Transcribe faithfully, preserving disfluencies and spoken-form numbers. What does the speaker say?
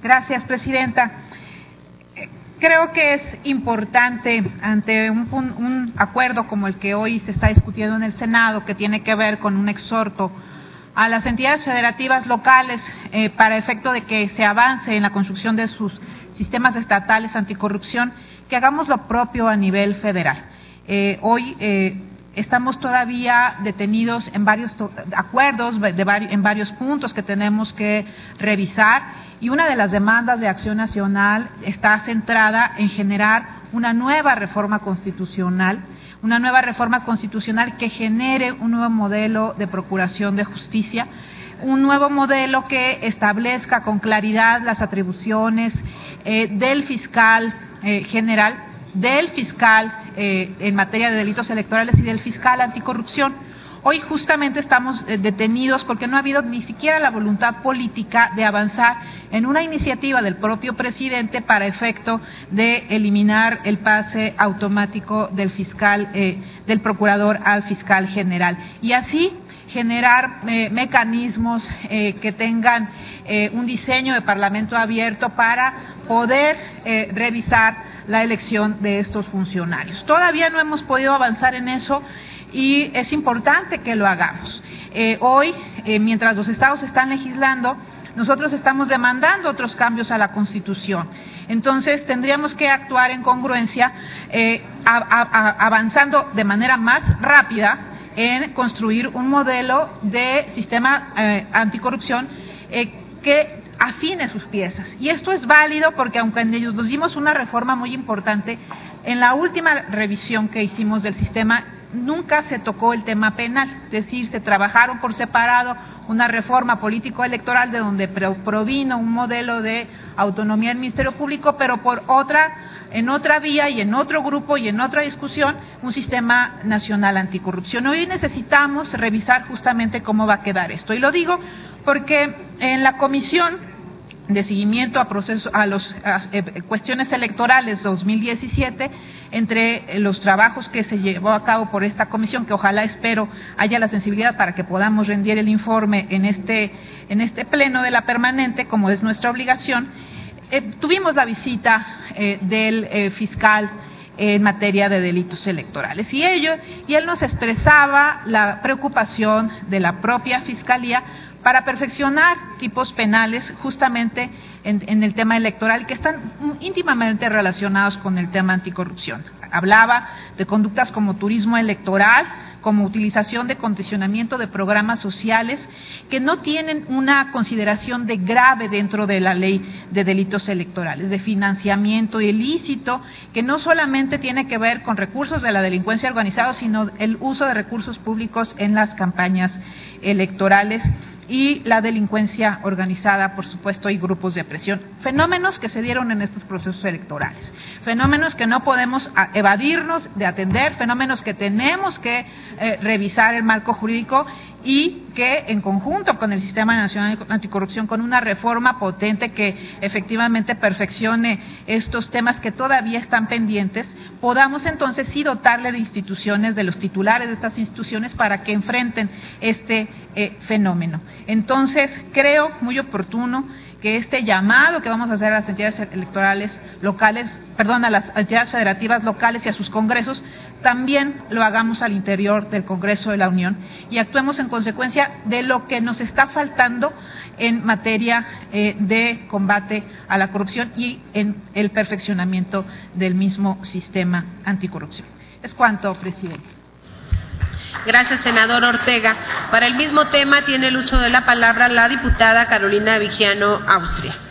Gracias, Presidenta. Creo que es importante, ante un, un, un acuerdo como el que hoy se está discutiendo en el Senado, que tiene que ver con un exhorto a las entidades federativas locales eh, para efecto de que se avance en la construcción de sus sistemas estatales anticorrupción, que hagamos lo propio a nivel federal. Eh, hoy eh, estamos todavía detenidos en varios acuerdos, de vari en varios puntos que tenemos que revisar, y una de las demandas de Acción Nacional está centrada en generar una nueva reforma constitucional, una nueva reforma constitucional que genere un nuevo modelo de procuración de justicia, un nuevo modelo que establezca con claridad las atribuciones eh, del fiscal eh, general, del fiscal eh, en materia de delitos electorales y del fiscal anticorrupción. Hoy justamente estamos eh, detenidos porque no ha habido ni siquiera la voluntad política de avanzar en una iniciativa del propio presidente para efecto de eliminar el pase automático del fiscal, eh, del procurador al fiscal general. Y así generar eh, mecanismos eh, que tengan eh, un diseño de parlamento abierto para poder eh, revisar la elección de estos funcionarios. Todavía no hemos podido avanzar en eso y es importante que lo hagamos. Eh, hoy, eh, mientras los estados están legislando, nosotros estamos demandando otros cambios a la Constitución. Entonces, tendríamos que actuar en congruencia, eh, a, a, a, avanzando de manera más rápida en construir un modelo de sistema eh, anticorrupción eh, que afine sus piezas. Y esto es válido porque aunque nos dimos una reforma muy importante, en la última revisión que hicimos del sistema nunca se tocó el tema penal, es decir, se trabajaron por separado una reforma político-electoral de donde provino un modelo de autonomía del Ministerio Público, pero por otra, en otra vía y en otro grupo y en otra discusión, un sistema nacional anticorrupción. Hoy necesitamos revisar justamente cómo va a quedar esto. Y lo digo porque en la comisión de seguimiento a proceso, a las eh, cuestiones electorales dos mil diecisiete, entre los trabajos que se llevó a cabo por esta comisión, que ojalá espero haya la sensibilidad para que podamos rendir el informe en este, en este pleno de la permanente, como es nuestra obligación, eh, tuvimos la visita eh, del eh, fiscal en materia de delitos electorales y ello, y él nos expresaba la preocupación de la propia Fiscalía para perfeccionar tipos penales justamente en, en el tema electoral que están íntimamente relacionados con el tema anticorrupción. Hablaba de conductas como turismo electoral, como utilización de condicionamiento de programas sociales que no tienen una consideración de grave dentro de la ley de delitos electorales, de financiamiento ilícito, que no solamente tiene que ver con recursos de la delincuencia organizada, sino el uso de recursos públicos en las campañas electorales, y la delincuencia organizada, por supuesto, y grupos de presión. Fenómenos que se dieron en estos procesos electorales, fenómenos que no podemos evadirnos de atender, fenómenos que tenemos que eh, revisar el marco jurídico y que en conjunto con el Sistema Nacional Anticorrupción, con una reforma potente que efectivamente perfeccione estos temas que todavía están pendientes, podamos entonces sí dotarle de instituciones, de los titulares de estas instituciones para que enfrenten este eh, fenómeno. Entonces, creo muy oportuno que este llamado que vamos a hacer a las entidades electorales locales, perdón, a las entidades federativas locales y a sus congresos, también lo hagamos al interior del Congreso de la Unión y actuemos en consecuencia de lo que nos está faltando en materia eh, de combate a la corrupción y en el perfeccionamiento del mismo sistema anticorrupción. Es cuanto, presidente. Gracias, senador Ortega. Para el mismo tema tiene el uso de la palabra la diputada Carolina Vigiano Austria.